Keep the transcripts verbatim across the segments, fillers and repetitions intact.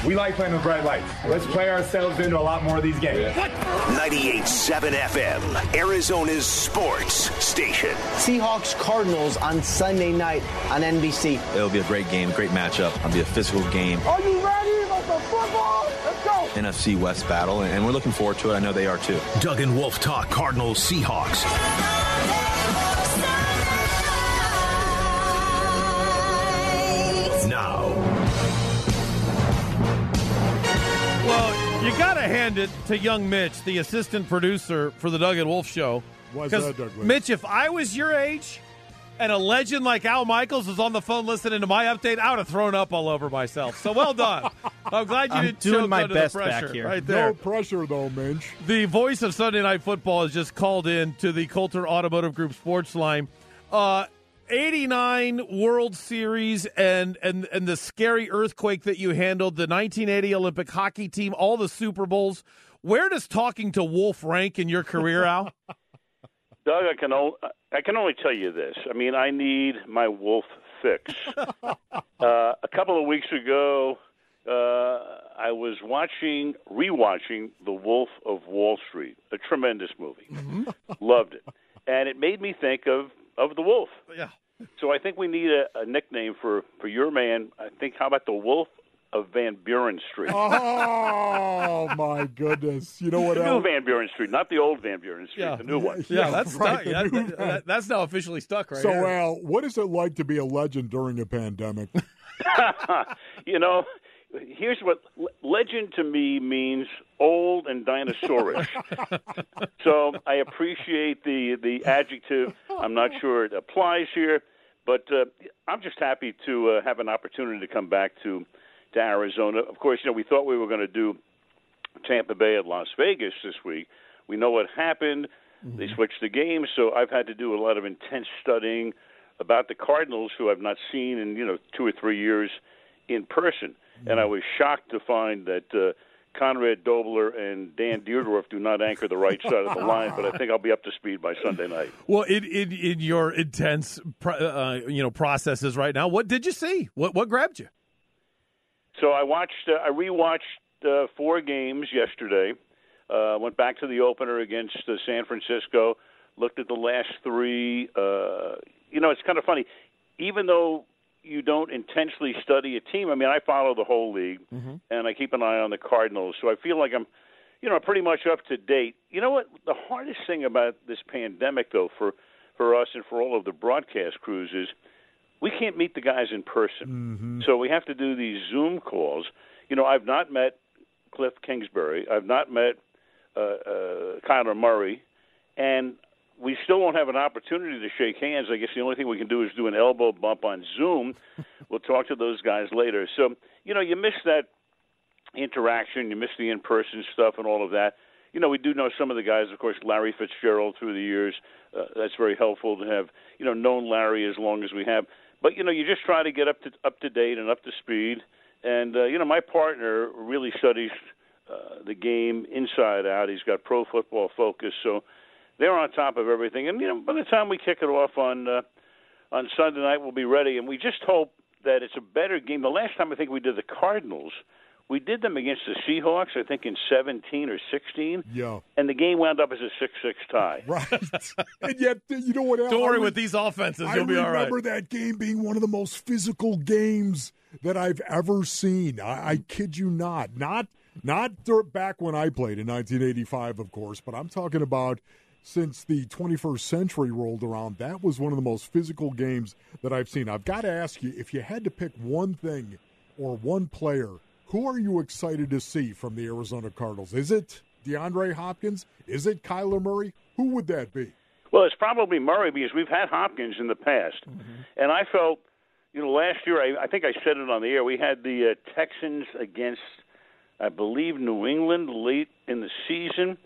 We like playing with bright lights. Let's play ourselves into a lot more of these games. ninety-eight point seven F M, Arizona's sports station. Seahawks Cardinals on Sunday night on N B C. It'll be a great game, great matchup. It'll be a physical game. Are you ready for the football? Let's go. N F C West battle, and we're looking forward to it. I know they are too. Doug and Wolf talk Cardinals Seahawks. Now. Well, you got to hand it to young Mitch, the assistant producer for the Doug and Wolf show. Why's that, Doug? Mitch, if I was your age and a legend like Al Michaels was on the phone listening to my update, I would have thrown up all over myself. So well done. I'm glad you I'm didn't doing choke my under best the pressure back here. right there. No pressure, though, Minch. The voice of Sunday Night Football has just called in to the Coulter Automotive Group sports line. Uh, eighty-nine World Series and, and, and the scary earthquake that you handled, the nineteen eighty Olympic hockey team, all the Super Bowls. Where does talking to Wolf rank in your career, Al? Doug, I can, o- I can only tell you this. I mean, I need my Wolf fix. uh, a couple of weeks ago, uh, I was watching, rewatching The Wolf of Wall Street, a tremendous movie. Mm-hmm. Loved it. And it made me think of, of the Wolf. Yeah. So I think we need a, a nickname for, for your man. I think, how about the Wolf of Van Buren Street? Oh, my goodness. You know what The else? new Van Buren Street, not the old Van Buren Street, Yeah. the new one. Yeah, Yeah, that's right, stuck. the That- new that- man. that- that's now officially stuck right So, here. Al, what is it like to be a legend during a pandemic? You know, here's what legend to me means: old and dinosaurish. So I appreciate the the adjective. I'm not sure it applies here, but uh, I'm just happy to uh, have an opportunity to come back to to Arizona. Of course, you know, we thought we were going to do Tampa Bay at Las Vegas this week. We know what happened. Mm-hmm. They switched the games, so I've had to do a lot of intense studying about the Cardinals, who I've not seen in, you know, two or three years in person. Mm-hmm. And I was shocked to find that uh, Conrad Dobler and Dan Dierdorf do not anchor the right side of the line, but I think I'll be up to speed by Sunday night. Well, in, in, in your intense uh, you know processes right now, what did you see? What what grabbed you? So I watched, uh, I rewatched uh, four games yesterday. Uh, went back to the opener against uh, San Francisco. Looked at the last three. Uh, you know, it's kind of funny. Even though you don't intentionally study a team, I mean, I follow the whole league, mm-hmm. and I keep an eye on the Cardinals. So I feel like I'm, you know, pretty much up to date. You know what? The hardest thing about this pandemic, though, for, for us and for all of the broadcast crews is we can't meet the guys in person. Mm-hmm. So we have to do these Zoom calls. You know, I've not met Cliff Kingsbury. I've not met uh, uh, Kyler Murray. And we still won't have an opportunity to shake hands. I guess the only thing we can do is do an elbow bump on Zoom. We'll talk to those guys later. So, you know, you miss that interaction. You miss the in-person stuff and all of that. You know, we do know some of the guys, of course, Larry Fitzgerald through the years. Uh, that's very helpful to have, you know, known Larry as long as we have. But, you know, you just try to get up to up to date and up to speed. And, uh, you know, my partner really studies uh, the game inside out. He's got Pro Football Focus, so they're on top of everything. And, you know, by the time we kick it off on uh, on Sunday night, we'll be ready. And we just hope that it's a better game. The last time I think we did the Cardinals, we did them against the Seahawks, I think in seventeen or sixteen. Yeah. And the game wound up as a six six tie. Right. And yet, you know what, Al? Don't worry I with these offenses. I You'll be all right. remember that game being one of the most physical games that I've ever seen. I, I kid you not. Not not dur- back when I played in nineteen eighty-five, of course, but I'm talking about since the twenty-first century rolled around. That was one of the most physical games that I've seen. I've got to ask you, if you had to pick one thing or one player, who are you excited to see from the Arizona Cardinals? Is it DeAndre Hopkins? Is it Kyler Murray? Who would that be? Well, it's probably Murray because we've had Hopkins in the past. Mm-hmm. And I felt, you know, last year, I, I think I said it on the air, we had the uh, Texans against, I believe, New England late in the season.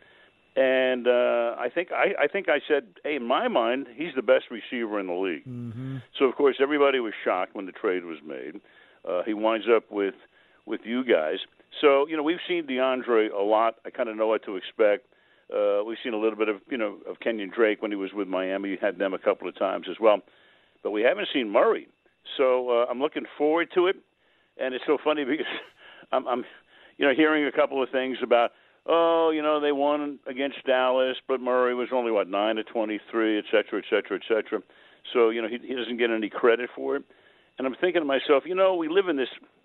And uh, I think I, I think I said, hey, in my mind, he's the best receiver in the league. Mm-hmm. So, of course, everybody was shocked when the trade was made. Uh, he winds up with with you guys. So, you know, we've seen DeAndre a lot. I kind of know what to expect. Uh, we've seen a little bit of, you know, of Kenyon Drake when he was with Miami. He had them a couple of times as well. But we haven't seen Murray. So uh, I'm looking forward to it. And it's so funny because I'm, I'm, you know, hearing a couple of things about, oh, you know, they won against Dallas, but Murray was only, what, nine to twenty-three, et cetera, et cetera, et cetera. So, you know, he, he doesn't get any credit for it. And I'm thinking to myself, you know, we live in this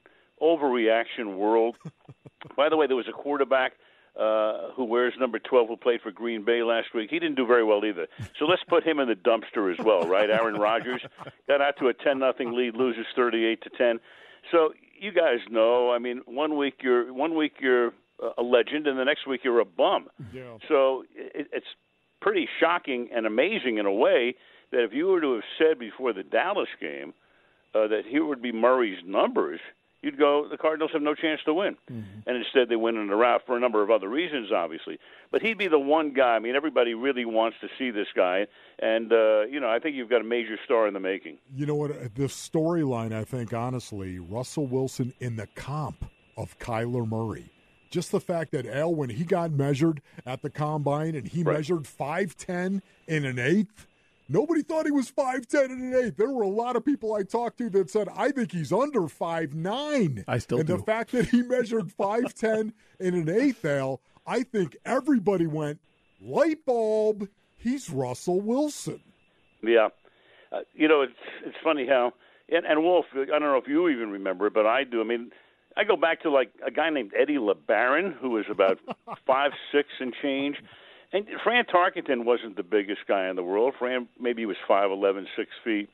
overreaction world. By the way, there was a quarterback uh, who wears number twelve who played for Green Bay last week. He didn't do very well either. So let's put him in the dumpster as well, right? Aaron Rodgers got out to a ten nothing lead, loses thirty-eight to ten. So you guys know, I mean, one week you're one week you're a legend, and the next week you're a bum. Yeah. So it, it's pretty shocking and amazing in a way that if you were to have said before the Dallas game uh, that here would be Murray's numbers, you'd go, the Cardinals have no chance to win. Mm-hmm. And instead they win in a rout for a number of other reasons, obviously. But he'd be the one guy. I mean, everybody really wants to see this guy. And, uh, you know, I think you've got a major star in the making. You know what? The storyline, I think, honestly, Russell Wilson in the comp of Kyler Murray. Just the fact that, Al, when he got measured at the Combine and he right. measured five ten in an eighth, nobody thought he was five ten in an eighth. There were a lot of people I talked to that said, I think he's under five nine. I still and do. And the fact that he measured five ten in an eighth, Al, I think everybody went, light bulb, he's Russell Wilson. Yeah. Uh, you know, it's it's funny how, and, and Wolf, I don't know if you even remember it, but I do. I mean, I go back to, like, a guy named Eddie LeBaron, who was about five six and change. And Fran Tarkenton wasn't the biggest guy in the world. Fran maybe was five eleven, six feet.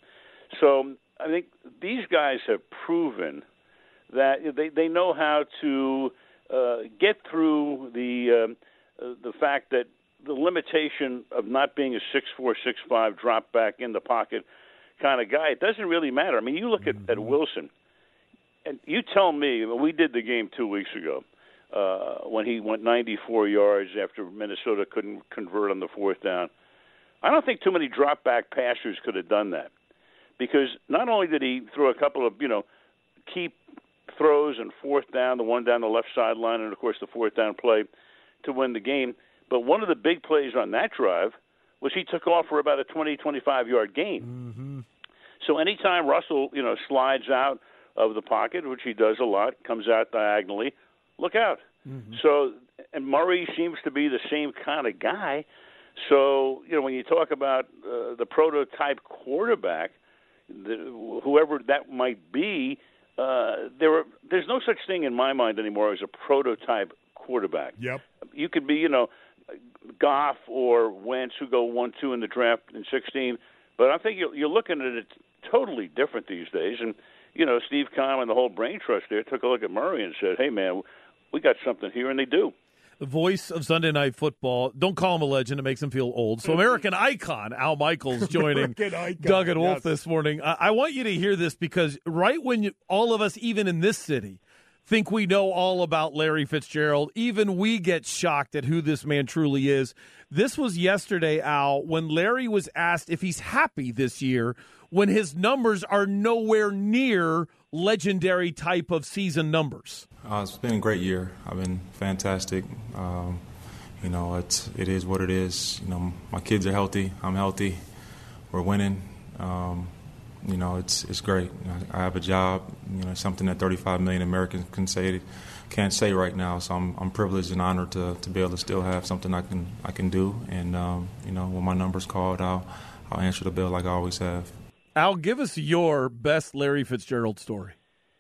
So I think these guys have proven that they, they know how to uh, get through the uh, uh, the fact that the limitation of not being a six four, six five drop back in the pocket kind of guy, it doesn't really matter. I mean, you look at, at Wilson, and you tell me, we did the game two weeks ago, uh, when he went ninety-four yards after Minnesota couldn't convert on the fourth down. I don't think too many drop-back passers could have done that, because not only did he throw a couple of, you know, key throws and fourth down, the one down the left sideline, and, of course, the fourth down play to win the game, but one of the big plays on that drive was he took off for about a twenty, twenty-five-yard gain. Mm-hmm. So anytime Russell, you know, slides out of the pocket, which he does a lot, comes out diagonally, look out. Mm-hmm. So, and Murray seems to be the same kind of guy. So, you know, when you talk about uh, the prototype quarterback, the, whoever that might be, uh, there are, there's no such thing in my mind anymore as a prototype quarterback. Yep. You could be, you know, Goff or Wentz, who go one two in the draft in sixteen, but I think you're, you're looking at it totally different these days. And, you know, Steve Keim and the whole brain trust there took a look at Murray and said, hey, man, we got something here, and they do. The voice of Sunday Night Football. Don't call him a legend. It makes him feel old. So American icon Al Michaels joining Doug and Wolf yes. this morning. I, I want you to hear this, because right when you, all of us, even in this city, think we know all about Larry Fitzgerald, even we get shocked at who this man truly is. This was yesterday, Al, when Larry was asked if he's happy this year when his numbers are nowhere near legendary type of season numbers. Uh, it's been a great year. I've been fantastic. Um, you know, it's, it is what it is. You know, my kids are healthy. I'm healthy. We're winning. Um, you know, it's it's great. I have a job. You know, something that thirty-five million Americans can say can't say right now. So I'm I'm privileged and honored to, to be able to still have something I can I can do. And um, you know, when my number's called, I'll I'll answer the bell like I always have. Al, give us your best Larry Fitzgerald story.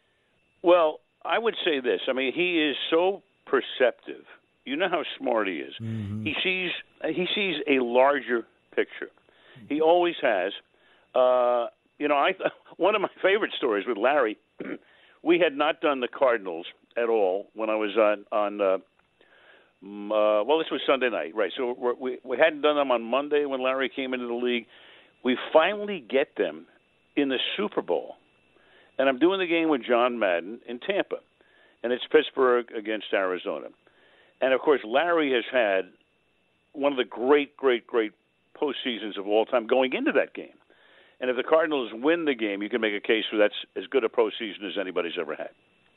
Well, I would say this. I mean, he is so perceptive. You know how smart he is. Mm-hmm. He sees he sees a larger picture. He always has. Uh, you know, I one of my favorite stories with Larry, we had not done the Cardinals at all when I was on on. Uh, uh, well, this was Sunday night, right? So we're, we we hadn't done them on Monday when Larry came into the league. We finally get them in the Super Bowl. And I'm doing the game with John Madden in Tampa. And it's Pittsburgh against Arizona. And, of course, Larry has had one of the great, great, great postseasons of all time going into that game. And if the Cardinals win the game, you can make a case for that's as good a postseason as anybody's ever had.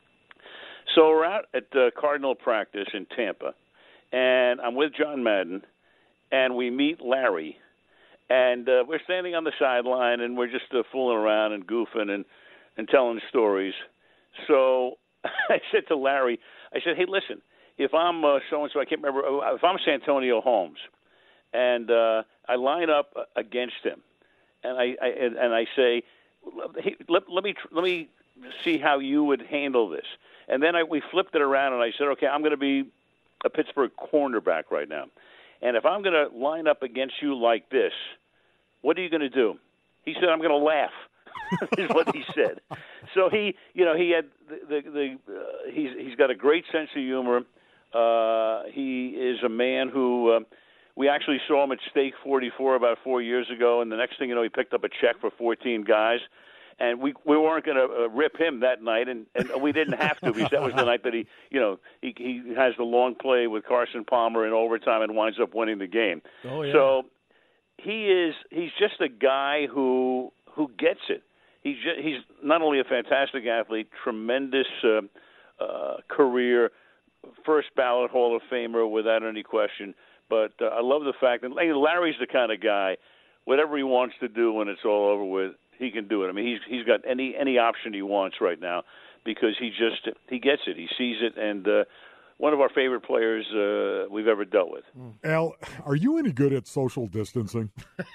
So we're out at uh, Cardinal practice in Tampa. And I'm with John Madden. And we meet Larry. And uh, we're standing on the sideline, and we're just uh, fooling around and goofing and, and telling stories. So I said to Larry, I said, hey, listen, if I'm uh, so-and-so, I can't remember, if I'm Santonio Holmes, and uh, I line up against him, and I, I and, and I say, hey, let, let me let me see how you would handle this. And then I, we flipped it around, and I said, okay, I'm going to be a Pittsburgh cornerback right now. And if I'm going to line up against you like this, what are you going to do? He said, I'm going to laugh, is what he said. So he, you know, he had the, the, the uh, he's, he's got a great sense of humor. Uh, he is a man who, uh, we actually saw him at Stake forty-four about four years ago, and the next thing you know, he picked up a check for fourteen guys. And we we weren't going to uh, rip him that night, and, and we didn't have to because that was the night that he, you know, he he has the long play with Carson Palmer in overtime and winds up winning the game. Oh, yeah. So he is he's just a guy who who gets it. He's just, he's not only a fantastic athlete, tremendous uh, uh, career, first ballot Hall of Famer without any question. But uh, I love the fact that Larry's the kind of guy, whatever he wants to do when it's all over with, he can do it. I mean, he's he's got any any option he wants right now because he just he gets it, he sees it, and uh, one of our favorite players uh, we've ever dealt with. Al, are you any good at social distancing?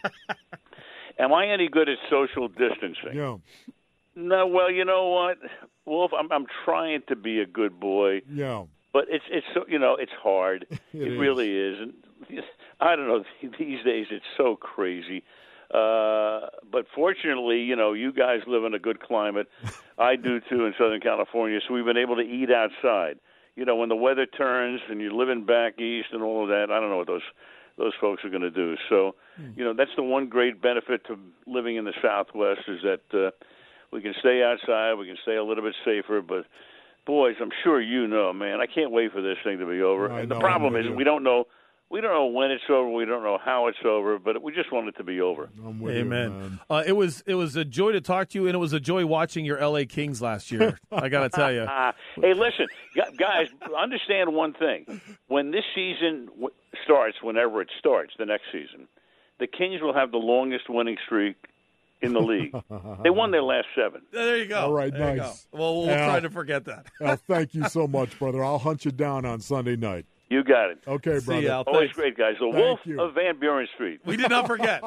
Am I any good at social distancing? Yeah. No. Well, you know what, Wolf, I'm I'm trying to be a good boy. Yeah. But it's it's so you know it's hard. it it is. really is, and I don't know. These days it's so crazy. Uh, but fortunately, you know, you guys live in a good climate. I do too in Southern California, so we've been able to eat outside. You know, when the weather turns and you're living back east and all of that, I don't know what those those folks are going to do. So, you know, that's the one great benefit to living in the Southwest is that uh, we can stay outside, we can stay a little bit safer, but. Boys, I'm sure you know, man. I can't wait for this thing to be over. I And the know, problem I'm is with you. we don't know, we don't know when it's over. We don't know how it's over, but we just want it to be over. I'm with Amen. you, man. Uh, it was it was a joy to talk to you, and it was a joy watching your L A Kings last year. I got to tell you. Hey, listen, gu- guys, understand one thing. When this season w- starts, whenever it starts, the next season, the Kings will have the longest winning streak in the league. They won their last seven. There you go. All right, There you nice. go. Well, we'll Al, try to forget that. Al, thank you so much, brother. I'll hunt you down on Sunday night. You got it. Okay, See brother. you, Al. Always Thanks. great, guys. The Thank Wolf you. of Van Buren Street. We did not forget.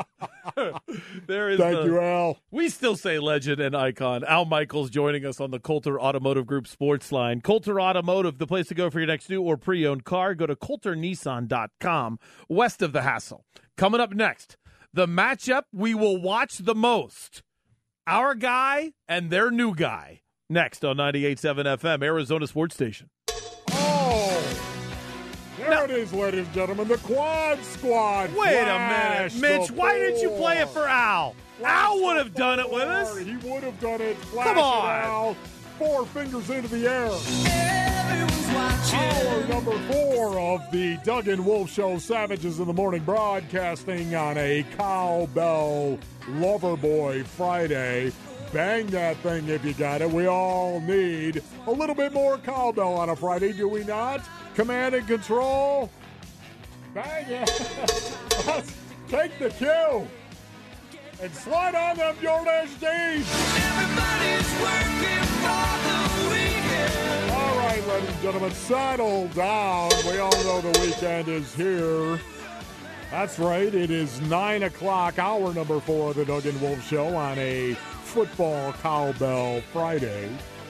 There is Thank the- you, Al. We still say legend and icon. Al Michaels joining us on the Coulter Automotive Group Sports Line. Coulter Automotive, the place to go for your next new or pre-owned car. Go to Coulter Nissan dot com, west of the hassle. Coming up next, the matchup we will watch the most. Our guy and their new guy. Next on ninety-eight point seven F M, Arizona Sports Station. Oh, there it is, ladies and gentlemen. The Quad Squad. Wait a Flash minute, Mitch. the Why didn't you play it four. for Al? Flash Al would the have done it with four. us. He would have done it. Flash Come it, on. Al. Four fingers into the air. Hour number four of the Doug and Wolf Show, Savages in the Morning, broadcasting on a Cowbell Loverboy Friday. Bang that thing if you got it. We all need a little bit more cowbell on a Friday, do we not? Command and control. Bang it. Let's take the cue and slide on them Jordache jeans. Everybody's working for the weekend. All right, ladies and gentlemen, settle down. We all know the weekend is here. That's right. It is nine o'clock, hour number four of the Doug and Wolf Show on a football cowbell Friday.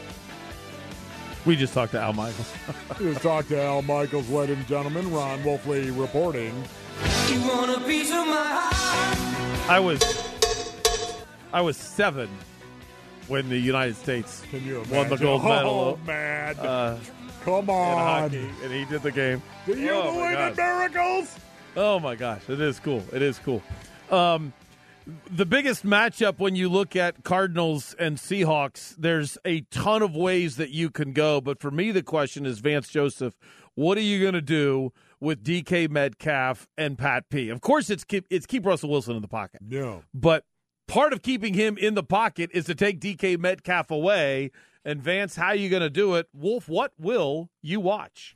We just talked to Al Michaels. We just talked to Al Michaels, ladies and gentlemen. Ron Wolfley reporting. You want a piece of my heart? I was I was seven when the United States Can you won the imagine? gold medal Oh, man. uh, Come in on. hockey, and he did the game. Do you Oh, my believe in gosh. miracles? Oh my gosh, it is cool. It is cool. Um, the biggest matchup when you look at Cardinals and Seahawks, there's a ton of ways that you can go. But for me, the question is, Vance Joseph, what are you going to do with D K Metcalf and Pat P? Of course, it's keep, it's keep Russell Wilson in the pocket. No. But part of keeping him in the pocket is to take D K Metcalf away. And Vance, how are you going to do it? Wolf, what will you watch?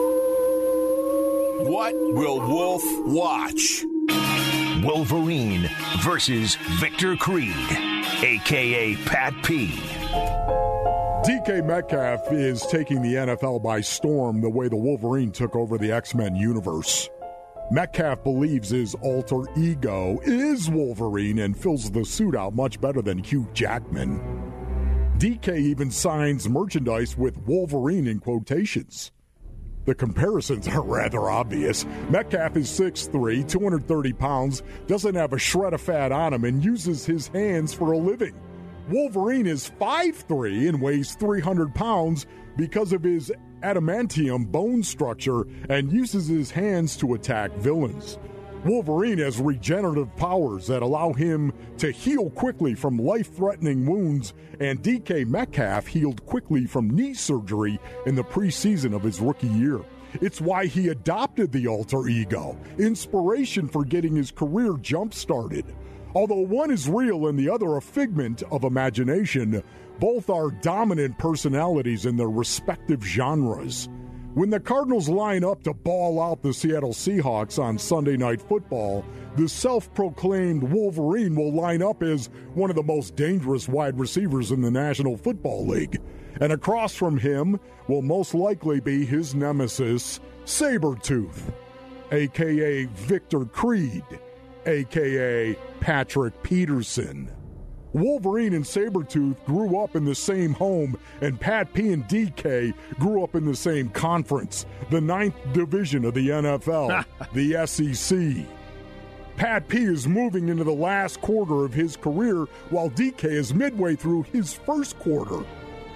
What will Wolf watch? Wolverine versus Victor Creed, a k a. Pat P. D K Metcalf is taking the N F L by storm the way the Wolverine took over the X-Men universe. Metcalf believes his alter ego is Wolverine and fills the suit out much better than Hugh Jackman. D K even signs merchandise with Wolverine in quotations. The comparisons are rather obvious. Metcalf is six three, two hundred thirty pounds, doesn't have a shred of fat on him, and uses his hands for a living. Wolverine is five three and weighs three hundred pounds because of his adamantium bone structure and uses his hands to attack villains. Wolverine has regenerative powers that allow him to heal quickly from life-threatening wounds, and D K Metcalf healed quickly from knee surgery in the preseason of his rookie year. It's why he adopted the alter ego, inspiration for getting his career jump-started. Although one is real and the other a figment of imagination, both are dominant personalities in their respective genres. When the Cardinals line up to ball out the Seattle Seahawks on Sunday Night Football, the self-proclaimed Wolverine will line up as one of the most dangerous wide receivers in the National Football League. And across from him will most likely be his nemesis, Sabretooth, a k a. Victor Creed, a k a. Patrick Peterson. Wolverine and Sabretooth grew up in the same home, and Pat P and D K grew up in the same conference, the ninth division of the N F L, the S E C. Pat P is moving into the last quarter of his career, while D K is midway through his first quarter.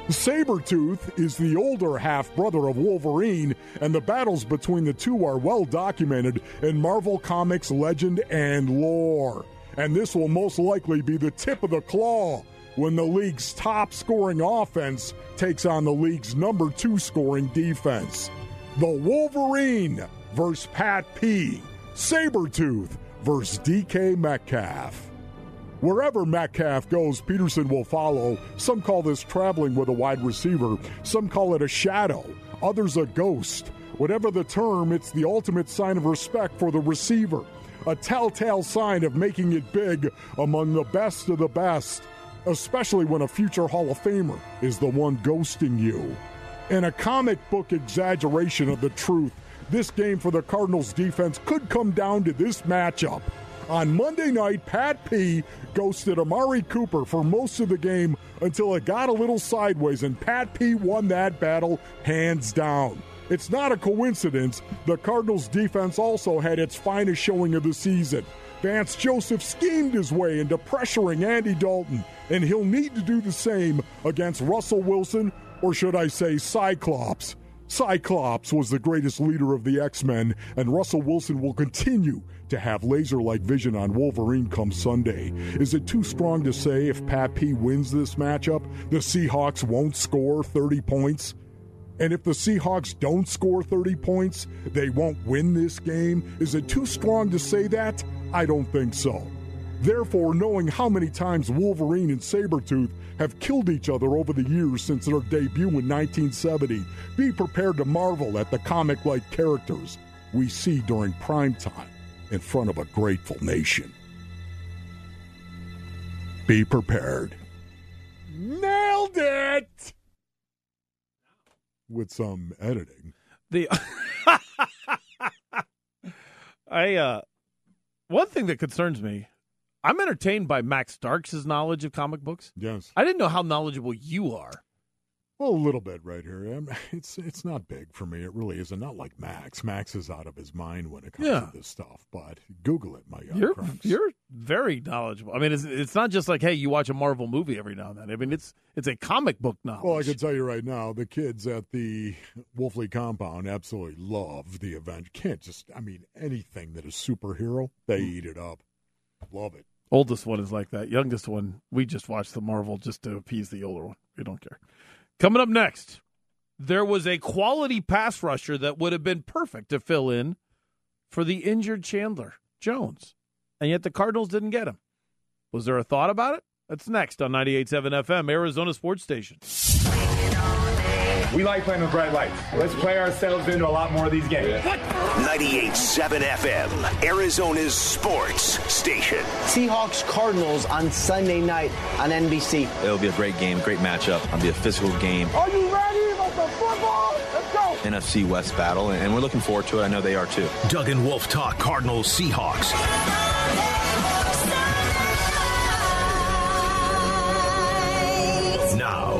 Sabretooth is the older half-brother of Wolverine, and the battles between the two are well documented in Marvel Comics legend and lore. And this will most likely be the tip of the claw when the league's top-scoring offense takes on the league's number two scoring defense. The Wolverine versus Pat P. Sabretooth versus D K Metcalf. Wherever Metcalf goes, Peterson will follow. Some call this traveling with a wide receiver. Some call it a shadow. Others a ghost. Whatever the term, it's the ultimate sign of respect for the receiver. A telltale sign of making it big among the best of the best, especially when a future Hall of Famer is the one ghosting you. In a comic book exaggeration of the truth, this game for the Cardinals defense could come down to this matchup. On Monday night, Pat P ghosted Amari Cooper for most of the game until it got a little sideways, and Pat P won that battle hands down. It's not a coincidence the Cardinals' defense also had its finest showing of the season. Vance Joseph schemed his way into pressuring Andy Dalton, and he'll need to do the same against Russell Wilson, or should I say Cyclops. Cyclops was the greatest leader of the X-Men, and Russell Wilson will continue to have laser-like vision on Wolverine come Sunday. Is it too strong to say if Pat P wins this matchup, the Seahawks won't score thirty points? And if the Seahawks don't score thirty points, they won't win this game? Is it too strong to say that? I don't think so. Therefore, knowing how many times Wolverine and Sabretooth have killed each other over the years since their debut in nineteen seventy, be prepared to marvel at the comic-like characters we see during primetime in front of a grateful nation. Be prepared. Nailed it! With some editing. The I uh one thing that concerns me, I'm entertained by Max Starks' knowledge of comic books. Yes. I didn't know how knowledgeable you are. Well, a little bit right here. It's it's not big for me. It really isn't. Not like Max. Max is out of his mind when it comes Yeah. to this stuff. But Google it, my young You're cracks. you're very knowledgeable. I mean, it's it's not just like, hey, you watch a Marvel movie every now and then. I mean, it's it's a comic book knowledge. Well, I can tell you right now, the kids at the Wolfley compound absolutely love the event. Can't just, I mean, anything that is superhero, they eat it up. Love it. Oldest one is like that. Youngest one, we just watch the Marvel just to appease the older one. We don't care. Coming up next, there was a quality pass rusher that would have been perfect to fill in for the injured Chandler Jones, and yet the Cardinals didn't get him. Was there a thought about it? That's next on ninety-eight point seven F M, Arizona Sports Station. We like playing with bright lights. Let's play ourselves into a lot more of these games. ninety-eight point seven F M, Arizona's sports station. Seahawks Cardinals on Sunday night on N B C. It'll be a great game, great matchup. It'll be a physical game. Are you ready for the football? Let's go. N F C West battle, and we're looking forward to it. I know they are too. Doug and Wolf talk Cardinals Seahawks. Now.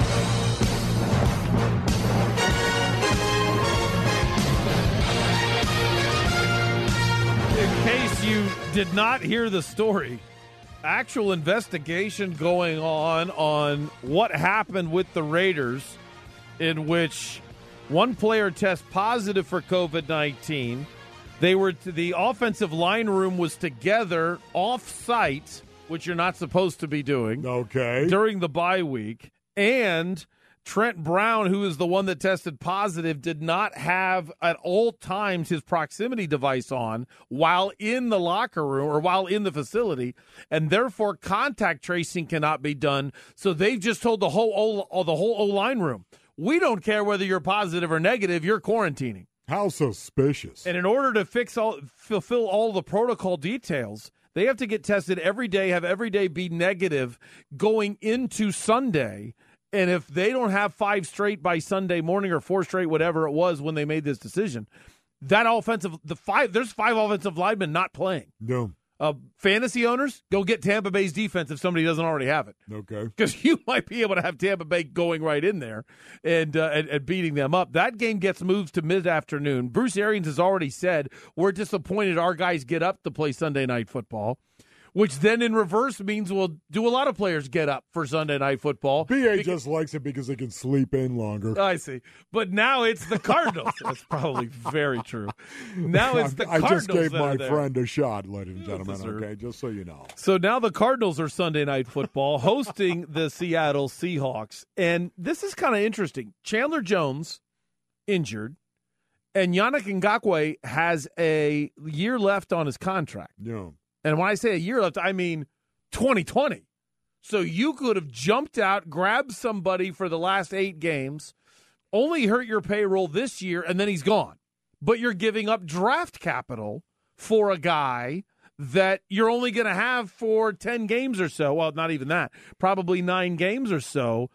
In case you did not hear the story, actual investigation going on on what happened with the Raiders, in which one player tests positive for COVID nineteen. They were to, the offensive line room was together off-site, which you're not supposed to be doing. Okay. During the bye week. And Trent Brown, who is the one that tested positive, did not have at all times his proximity device on while in the locker room or while in the facility, and therefore contact tracing cannot be done. So they've just told the whole O, the whole O-line room, we don't care whether you're positive or negative, you're quarantining. How suspicious. And in order to fix all, fulfill all the protocol details, they have to get tested every day, have every day be negative going into Sunday. And if they don't have five straight by Sunday morning or four straight, whatever it was when they made this decision, that offensive, the five, there's five offensive linemen not playing. No. Uh, fantasy owners, go get Tampa Bay's defense if somebody doesn't already have it. Okay. Because you might be able to have Tampa Bay going right in there and, uh, and and beating them up. That game gets moved to mid-afternoon. Bruce Arians has already said, we're disappointed our guys get up to play Sunday Night Football, which then in reverse means we'll do a lot of players get up for Sunday Night Football. B A because, just likes it because they can sleep in longer. I see. But now it's the Cardinals. That's probably very true. Now it's the I Cardinals. just gave that my are there. friend a shot, ladies and gentlemen, deserved. okay, just so you know. So now the Cardinals are Sunday Night Football hosting the Seattle Seahawks. And this is kind of interesting. Chandler Jones injured, and Yannick Ngakoue has a year left on his contract. Yeah. And when I say a year left, I mean twenty twenty. So you could have jumped out, grabbed somebody for the last eight games, only hurt your payroll this year, and then he's gone. But you're giving up draft capital for a guy that you're only going to have for ten games or so. Well, not even that. Probably nine games or so.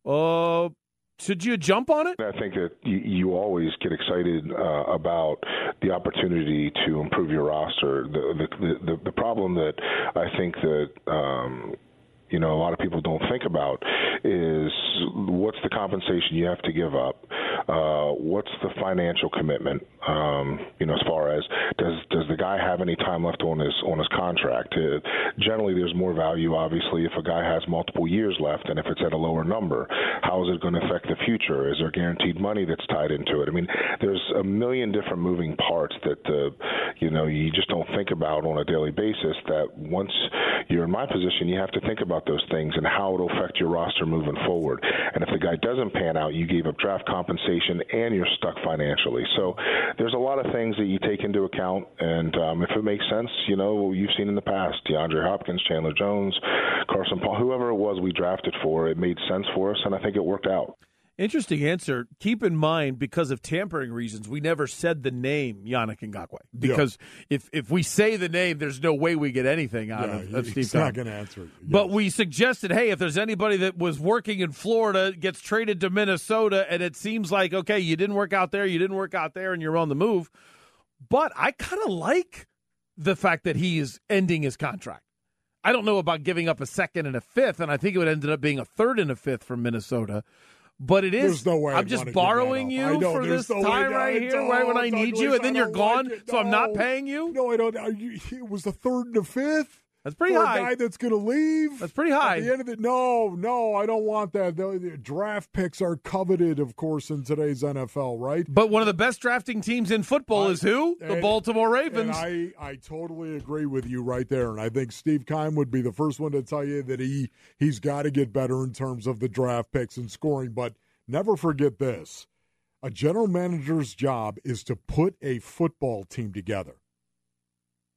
Uh, should you jump on it? I think that you, you always get excited uh, about the opportunity to improve your roster. The the, the, the problem that I think that um, you know a lot of people don't think about is what's the compensation you have to give up? Uh, what's the financial commitment? Um, you know, as far as does does the guy have any time left on his on his contract? Uh, generally, there's more value, obviously, if a guy has multiple years left, and if it's at a lower number. How is it going to affect the future? Is there guaranteed money that's tied into it? I mean, there's a million different moving parts that uh, you know you just don't think about on a daily basis. That once you're in my position, you have to think about those things and how it'll affect your roster moving forward. And if the guy doesn't pan out, you gave up draft compensation and you're stuck financially. So there's a lot of things that you take into account, and um, if it makes sense, you know, you've seen in the past, DeAndre Hopkins, Chandler Jones, Carson Palmer, whoever it was we drafted for, it made sense for us, and I think it worked out. Interesting answer. Keep in mind, because of tampering reasons, we never said the name Yannick Ngakoue. Because yeah. if, if we say the name, there's no way we get anything out yeah, of, of Steve He's not going to answer it. Yes. But we suggested, hey, if there's anybody that was working in Florida, gets traded to Minnesota, and it seems like, okay, you didn't work out there, you didn't work out there, and you're on the move. But I kind of like the fact that he is ending his contract. I don't know about giving up a second and a fifth, and I think it would end up being a third and a fifth from Minnesota. But it is. No way I'm just borrowing you know, for this no time way, right no, here, no, right when I need you, and then you're gone, like so I'm not paying you? No, I don't. You, it was the third and the fifth. That's pretty for high. A guy that's going to leave. That's pretty high. At the end of the no, no, I don't want that. The, the draft picks are coveted, of course, in today's N F L, right? But one of the best drafting teams in football I, is who? The and, Baltimore Ravens. And I, I totally agree with you right there. And I think Steve Keim would be the first one to tell you that he, he's got to get better in terms of the draft picks and scoring. But never forget this. A general manager's job is to put a football team together.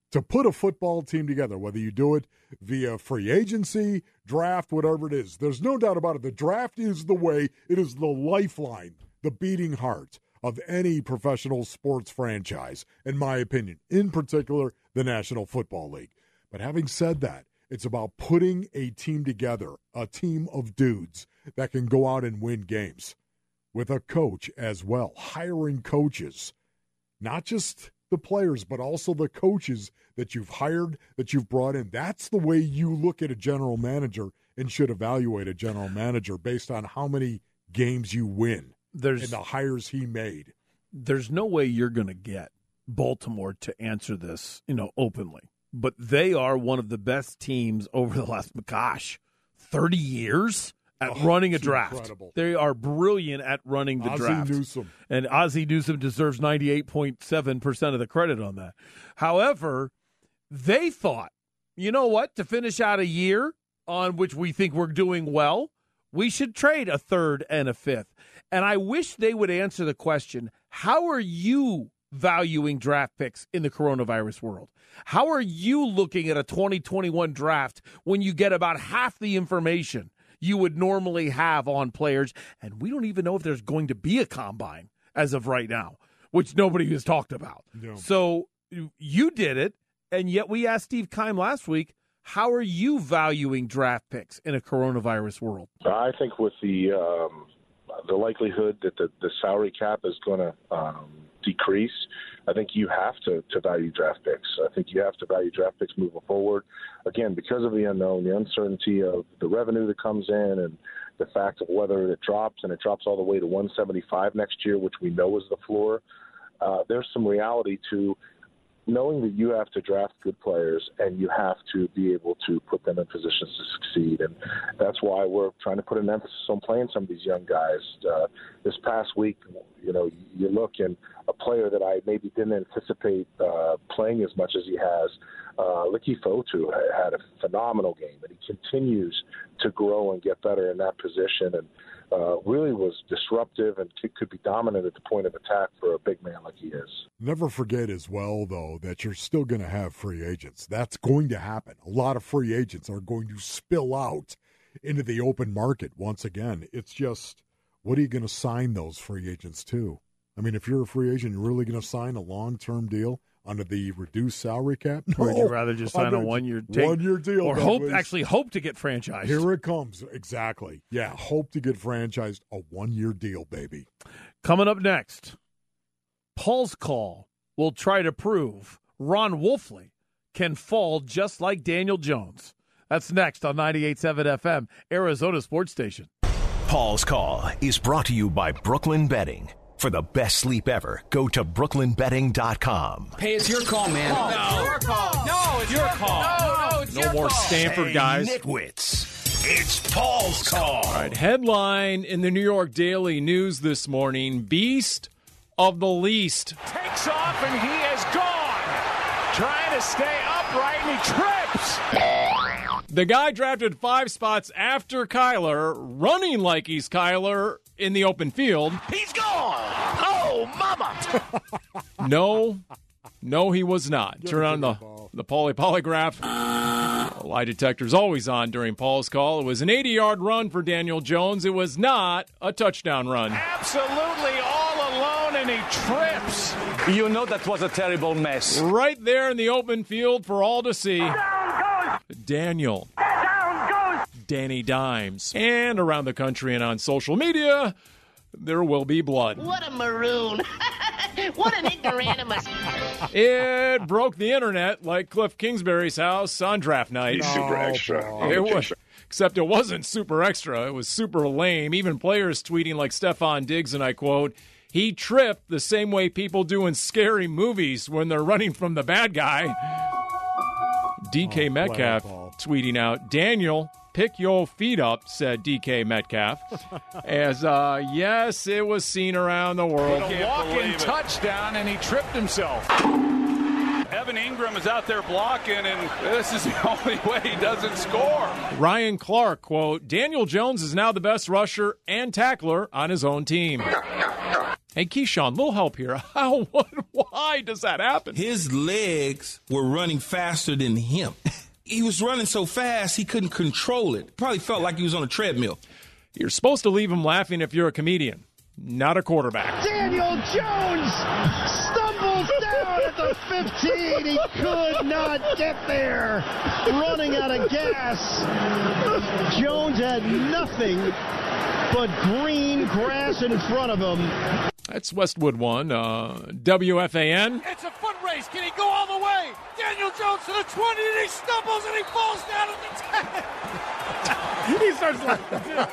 to put a football team together, whether you do it via free agency, draft, whatever it is. There's no doubt about it. The draft is the way. It is the lifeline, the beating heart of any professional sports franchise, in my opinion, in particular the National Football League. But having said that, it's about putting a team together, a team of dudes that can go out and win games with a coach as well, hiring coaches, not just the players, but also the coaches that you've hired, that you've brought in. That's the way you look at a general manager and should evaluate a general manager based on how many games you win. There's, and the hires he made. There's no way you're going to get Baltimore to answer this, you know, openly. But they are one of the best teams over the last, gosh, thirty years at oh, running a draft. Incredible. They are brilliant at running the Ozzie draft. Newsome. And Ozzie Newsome deserves ninety-eight point seven percent of the credit on that. However, they thought, you know what, to finish out a year on which we think we're doing well, we should trade a third and a fifth. And I wish they would answer the question, how are you valuing draft picks in the coronavirus world? How are you looking at a twenty twenty-one draft when you get about half the information you would normally have on players? And we don't even know if there's going to be a combine as of right now, which nobody has talked about. No. So you did it, and yet we asked Steve Keim last week, how are you valuing draft picks in a coronavirus world? I think with the um, the likelihood that the, the salary cap is going to um, decrease, I think you have to, to value draft picks. I think you have to value draft picks moving forward. Again, because of the unknown, the uncertainty of the revenue that comes in and the fact of whether it drops, and it drops all the way to one seventy-five next year, which we know is the floor, uh, there's some reality to knowing that you have to draft good players and you have to be able to put them in positions to succeed. And that's why we're trying to put an emphasis on playing some of these young guys. Uh, this past week, you know, you look and a player that I maybe didn't anticipate uh, playing as much as he has, uh, Leki Fotu had a phenomenal game, and he continues to grow and get better in that position, and uh, really was disruptive and could be dominant at the point of attack for a big man like he is. Never forget as well, though, that you're still going to have free agents. That's going to happen. A lot of free agents are going to spill out into the open market once again. It's just, what are you going to sign those free agents to? I mean, if you're a free agent, you're really going to sign a long-term deal under the reduced salary cap? No. Or would you rather just sign a one-year deal? One-year deal. Or hope, actually hope to get franchised. Here it comes. Exactly. Yeah, hope to get franchised. A one-year deal, baby. Coming up next, Paul's Call will try to prove Ron Wolfley can fall just like Daniel Jones. That's next on ninety-eight point seven F M, Arizona Sports Station. Paul's Call is brought to you by Brooklyn Betting. For the best sleep ever, go to brooklyn betting dot com. Hey, it's your call, man. No, no. It's your call. No, it's your, your call. call. No, no, it's no your more call. Stanford hey, guys. Nitwits. It's Paul's Call. All right, headline in the New York Daily News this morning, Beast of the Least. Takes off and he is gone. Trying to stay upright and he trips. The guy drafted five spots after Kyler, running like he's Kyler in the open field. He's gone. Oh, mama. No, no, he was not. Give Turn on the, the, the poly polygraph. The lie detector's always on during Paul's Call. It was an eighty-yard run for Daniel Jones. It was not a touchdown run. Absolutely all alone, and he trips. You know that was a terrible mess. Right there in the open field for all to see. Down goes. Daniel. Down goes. Danny Dimes. And around the country and on social media, there will be blood. What a maroon. What an ignoramus. It broke the internet like Cliff Kingsbury's house on draft night. He's super extra. It was, except it wasn't super extra. It was super lame. Even players tweeting like Stephon Diggs, and I quote, he tripped the same way people do in scary movies when they're running from the bad guy. D K oh, Metcalf well, tweeting out, Daniel, pick your feet up, said D K Metcalf. As, uh, yes, it was seen around the world. A walk-in touchdown, and he tripped himself. Evan Ingram is out there blocking, and this is the only way he doesn't score. Ryan Clark, quote, Daniel Jones is now the best rusher and tackler on his own team. Hey, Keyshawn, little help here. How, what, Why does that happen? His legs were running faster than him. He was running so fast he couldn't control it. Probably felt like he was on a treadmill. You're supposed to leave him laughing if you're a comedian, not a quarterback. Daniel Jones stumbles down at the fifteen. He could not get there. Running out of gas. Jones had nothing but green grass in front of him. That's Westwood one. Uh, W F A N. It's a foot race. Can he go all the way? Daniel Jones to the twenty, and he stumbles, and he falls down at the ten. He starts laughing.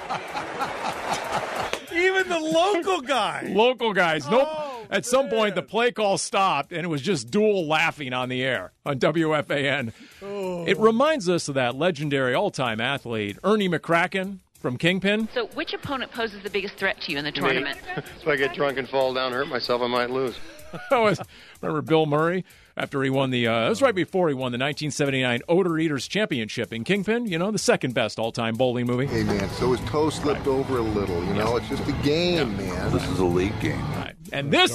Even the local guy. Local guys. Nope. Oh, At some point, the play call stopped, and it was just dual laughing on the air on W F A N. Oh. It reminds us of that legendary all-time athlete, Ernie McCracken from Kingpin. So which opponent poses the biggest threat to you in the tournament? If I get drunk and fall down, hurt myself, I might lose. Remember Bill Murray after he won the, uh, it was right before he won the nineteen seventy-nine Odor Eaters Championship in Kingpin, you know, the second best all-time bowling movie. Hey, man, so his toe slipped right. over a little, you know, it's just a game, yeah. man. This is a league game. Right. And this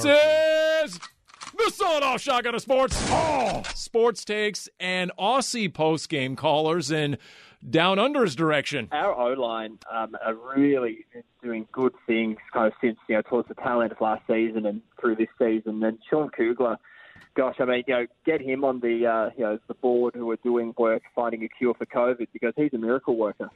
is the sawed-off shotgun of sports. Oh, sports takes and Aussie post-game callers in Down Under's direction. Our O-line um, are really doing good things kind of since, you know, towards the tail end of last season and through this season. And Sean Kugler, gosh, I mean, you know, get him on the, uh, you know, the board who are doing work finding a cure for COVID because he's a miracle worker.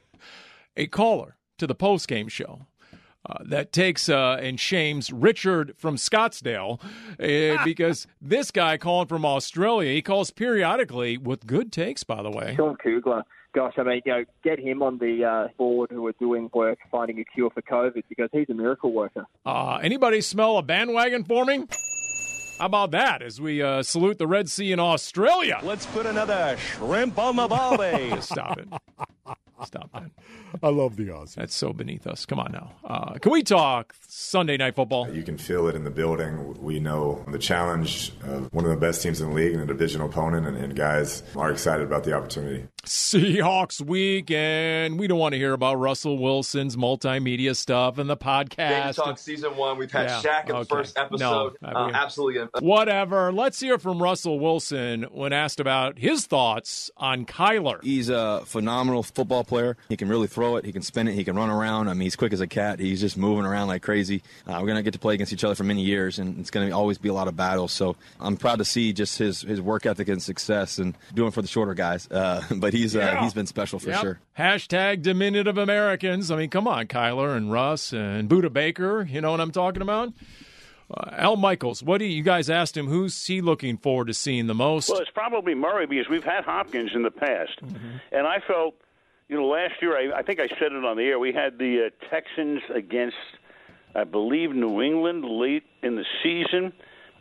A caller to the post-game show. Uh, that takes uh, and shames Richard from Scottsdale uh, because this guy calling from Australia, he calls periodically with good takes, by the way. Sean Kugler, gosh, I mean, you know, get him on the uh, board who are doing work finding a cure for COVID because he's a miracle worker. Uh, anybody smell a bandwagon forming? How about that as we uh, salute the Red Sea in Australia? Let's put another shrimp on the barbie. Stop it. Stop that. I love the Aussies. That's so beneath us. Come on now. Uh, can we talk Sunday Night Football? You can feel it in the building. We know the challenge of one of the best teams in the league and a divisional opponent, and, and guys are excited about the opportunity. Seahawks week, and we don't want to hear about Russell Wilson's multimedia stuff and the podcast. Game Talk season one. We've had yeah, Shaq in okay. the first episode. No, uh, absolutely. Whatever. Let's hear from Russell Wilson when asked about his thoughts on Kyler. He's a phenomenal football player. He can really throw it. He can spin it. He can run around. I mean, he's quick as a cat. He's just moving around like crazy. Uh, we're going to get to play against each other for many years, and it's going to always be a lot of battles. So I'm proud to see just his, his work ethic and success and doing for the shorter guys. Uh, but he's yeah. uh, he's been special for yep. sure. Hashtag diminutive Americans. I mean, come on, Kyler and Russ and Buda Baker. You know what I'm talking about? Uh, Al Michaels, what do you, you guys asked him? Who's he looking forward to seeing the most? Well, it's probably Murray because we've had Hopkins in the past. Mm-hmm. And I felt, you know, last year, I, I think I said it on the air, we had the uh, Texans against, I believe, New England late in the season.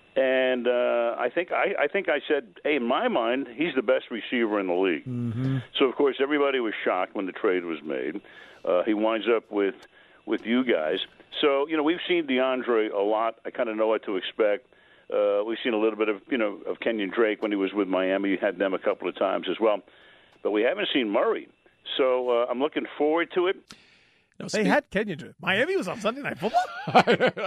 And uh, I think I, I think I said, hey, in my mind, he's the best receiver in the league. Mm-hmm. So, of course, everybody was shocked when the trade was made. Uh, he winds up with with you guys. So, you know, we've seen DeAndre a lot. I kind of know what to expect. Uh, we've seen a little bit of, you know, of Kenyon Drake when he was with Miami. He had them a couple of times as well. But we haven't seen Murray. So uh, I'm looking forward to it. No, they had Kenyon Drake. Miami was on Sunday Night Football?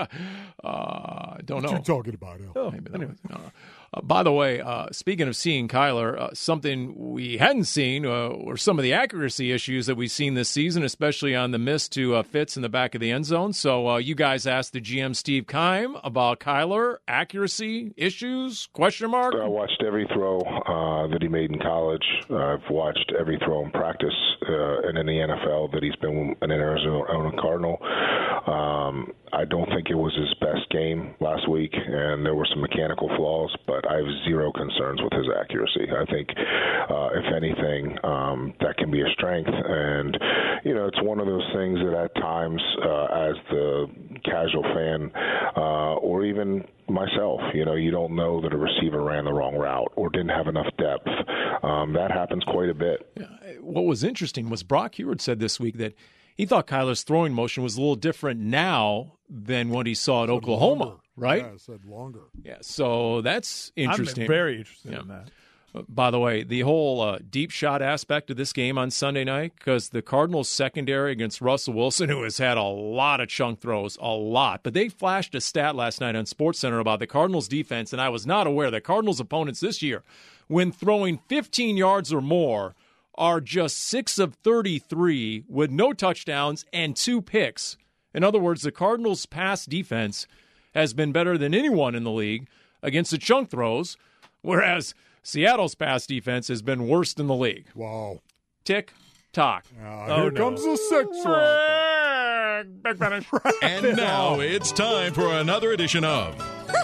uh, don't know. What you talking about, Al? Oh, maybe anyway. uh, uh, by the way, uh, speaking of seeing Kyler, uh, something we hadn't seen uh, were some of the accuracy issues that we've seen this season, especially on the miss to uh, Fitz in the back of the end zone. So uh, you guys asked the G M Steve Keim about Kyler, accuracy issues, question mark? I watched every throw uh, that he made in college. I've watched every throw in practice uh, and in the N F L that he's been an Arizona Cardinal. Um, I don't think it was his best game last week, and there were some mechanical flaws, but I have zero concerns with his accuracy. I think, uh, if anything, um, that can be a strength. And, you know, it's one of those things that at times, uh, as the casual fan, uh, or even myself, you know, you don't know that a receiver ran the wrong route or didn't have enough depth. Um, that happens quite a bit. Yeah. What was interesting was Brock Heward said this week that he thought Kyler's throwing motion was a little different now than what he saw at said Oklahoma, longer. right? Yeah, said longer. Yeah, so that's interesting. I'm very interested yeah. in that. By the way, the whole uh, deep shot aspect of this game on Sunday night, because the Cardinals secondary against Russell Wilson, who has had a lot of chunk throws, a lot, but they flashed a stat last night on SportsCenter about the Cardinals defense, and I was not aware that Cardinals opponents this year, when throwing fifteen yards or more, are just six of thirty-three with no touchdowns and two picks. In other words, the Cardinals' pass defense has been better than anyone in the league against the chunk throws, whereas Seattle's pass defense has been worst in the league. Wow. Tick, tock. Uh, oh, here no. comes the six round. Big finish. And now it's time for another edition of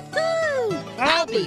Happy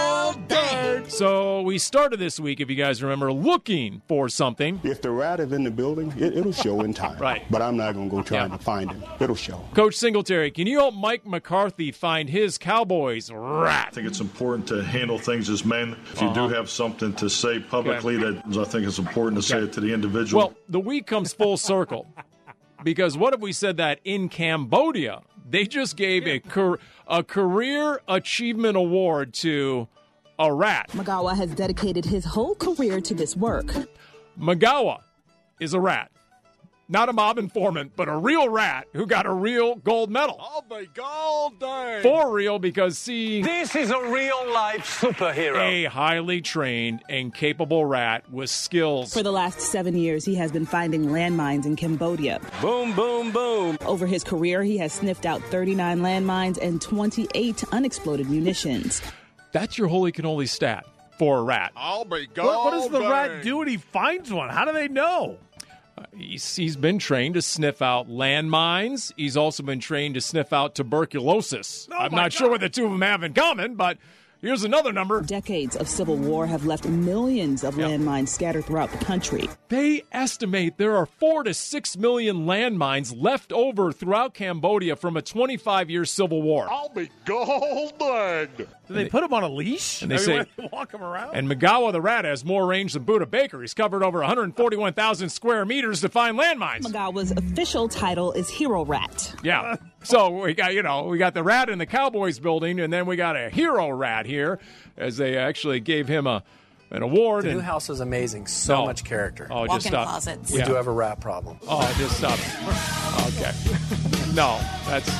Gold So we started this week, if you guys remember, looking for something. If the rat is in the building, it, it'll show in time. Right. But I'm not going to go trying yeah. to find him. It'll show. Coach Singletary, can you help Mike McCarthy find his Cowboys rat? I think it's important to handle things as men. If you Uh-huh. do have something to say publicly, Okay. that I think it's important to Okay. say it to the individual. Well, the week comes full circle. Because what if we said that in Cambodia, they just gave a, car- a Career Achievement Award to a rat. Magawa has dedicated his whole career to this work. Magawa is a rat. Not a mob informant, but a real rat who got a real gold medal. I'll be golden. For real, because, see... This is a real-life superhero. A highly trained and capable rat with skills. For the last seven years, he has been finding landmines in Cambodia. Boom, boom, boom. Over his career, he has sniffed out thirty-nine landmines and twenty-eight unexploded munitions. That's your holy cannoli stat for a rat. I'll be golden. What, what does the rat do when he finds one? How do they know? Uh, he's, he's been trained to sniff out landmines. He's also been trained to sniff out tuberculosis. Oh I'm my not sure what the two of them have in common, but here's another number. Decades of civil war have left millions of Yep. landmines scattered throughout the country. They estimate there are four to six million landmines left over throughout Cambodia from a twenty-five year civil war. I'll be golden. Do they, they put him on a leash? And they I mean, say, where they walk him around? And Magawa the rat has more range than Buddha Baker. He's covered over one hundred forty-one thousand square meters to find landmines. Magawa's official title is Hero Rat. Yeah. So we got, you know, we got the rat in the Cowboys building, and then we got a hero rat here, as they actually gave him a an award. The and, new house is amazing. So No. much character. Oh, Walk-in just stop. closets. Yeah. We do have a rat problem. Oh, just stop. Okay. No, that's.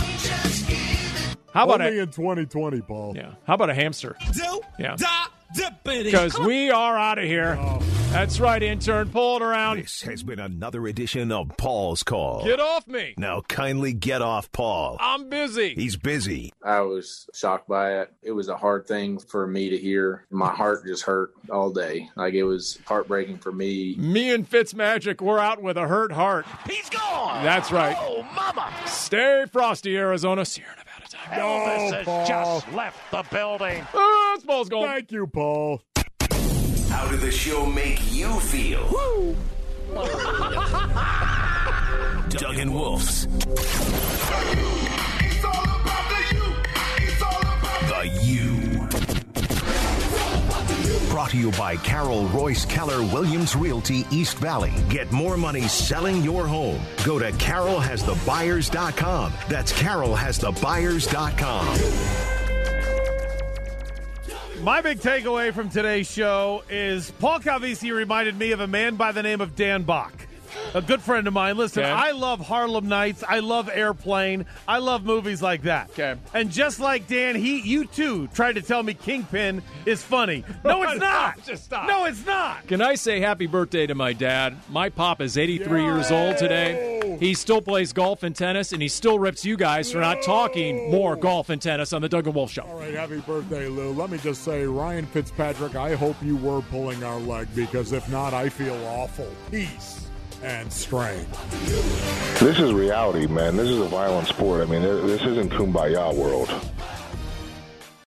How about Only a, in twenty twenty, Paul. Yeah. How about a hamster? Yeah. Because Because we are out of here. That's right, intern. Pull it around. This has been another edition of Paul's Call. Get off me. Now kindly get off Paul. I'm busy. He's busy. I was shocked by it. It was a hard thing for me to hear. My heart just hurt all day. Like, it was heartbreaking for me. Me and Fitzmagic, we're out with a hurt heart. He's gone. That's right. Oh, mama. Stay frosty, Arizona. Sierra Nevada time. Elvis No, has Paul. just left the building. Oh, this ball's going. Thank you, Paul. How did the show make you feel? Doug and Wolf's The U. Brought to you by Carol Royce Keller Williams Realty East Valley. Get more money selling your home. Go to carol has the buyers dot com. That's carol has the buyers dot com. My big takeaway from today's show is Paul Calvisi reminded me of a man by the name of Dan Bach, a good friend of mine. Listen, Okay. I love Harlem Nights. I love Airplane. I love movies like that. Okay. And just like Dan, he, you too, tried to tell me Kingpin is funny. No, it's not. Just stop. No, it's not. Can I say happy birthday to my dad? My pop is eighty-three years old today. He still plays golf and tennis, and he still rips you guys for not talking more golf and tennis on the Doug and Wolf Show. All right, happy birthday, Lou. Let me just say, Ryan Fitzpatrick, I hope you were pulling our leg, because if not, I feel awful. Peace and strength. This is reality, man. This is a violent sport. I mean, this isn't Kumbaya world.